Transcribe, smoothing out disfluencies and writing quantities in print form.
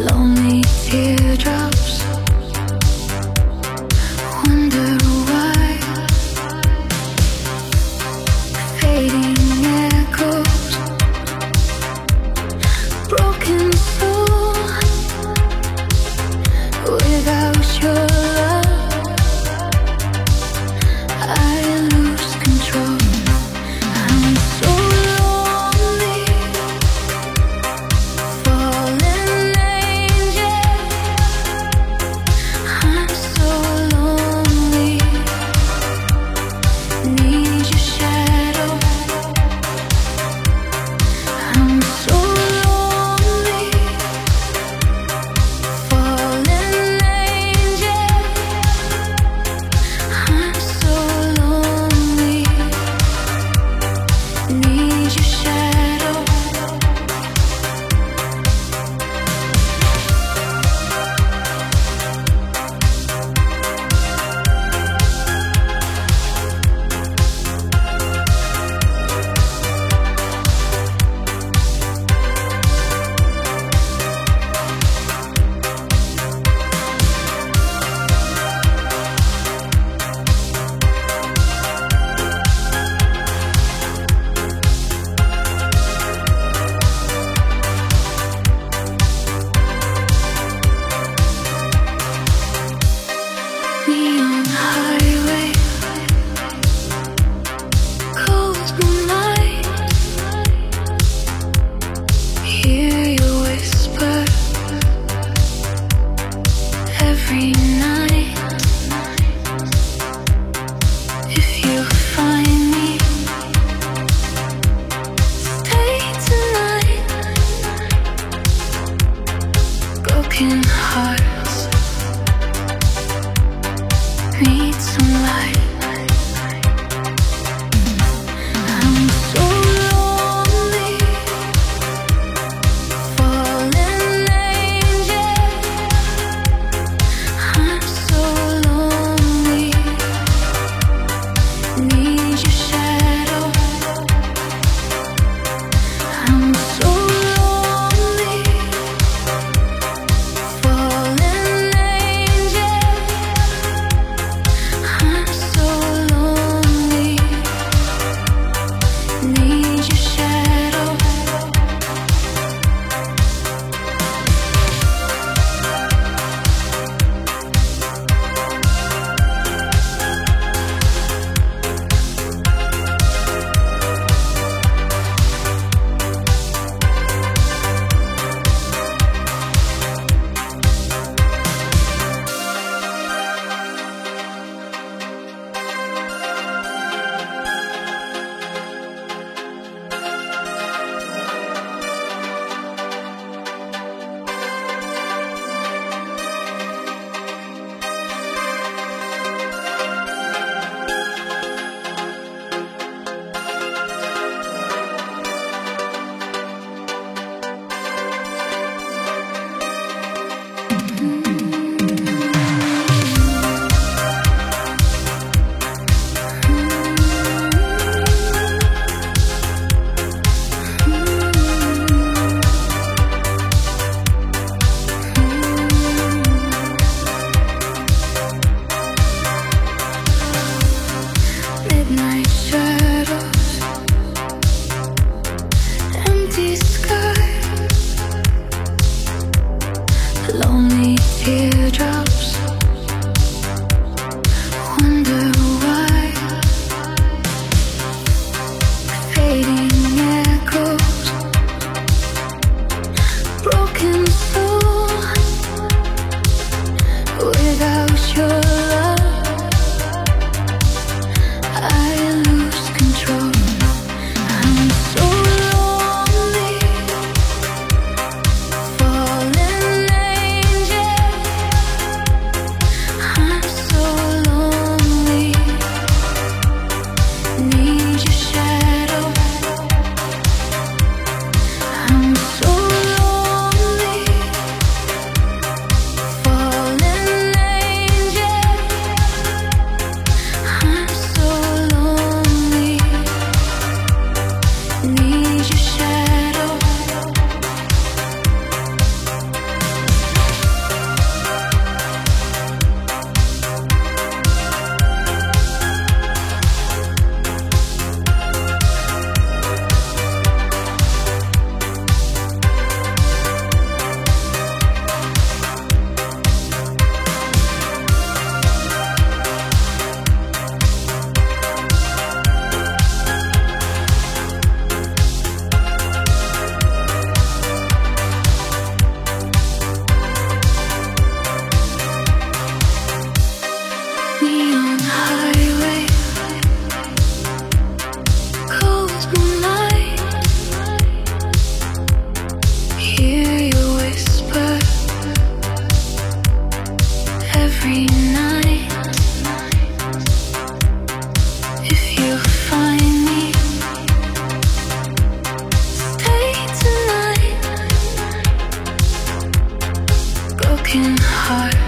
Lonely teardrops, wonder why. Fading echoes, broken soul. Without your love, I lose control. I'm so lonely, fallen angel. I'm so lonely, need your shadow. I'm so lonely, fallen angel. I'm so lonely, need your shadow. Neon highway, close my mind, hear you whisper every night. If you find me, stay tonight. Broken hearts need some light. I'm so lonely, fallen angel. I'm so lonely, need your shadow. I'm so lonely, fallen angel. I'm so lonely, need your shadow. Midnight shadows, empty sky, lonely teardrops, wonder why. Fading echoes, broken soul. Without your love, I lose control. I'm so lonely, fallen angel. broken heart.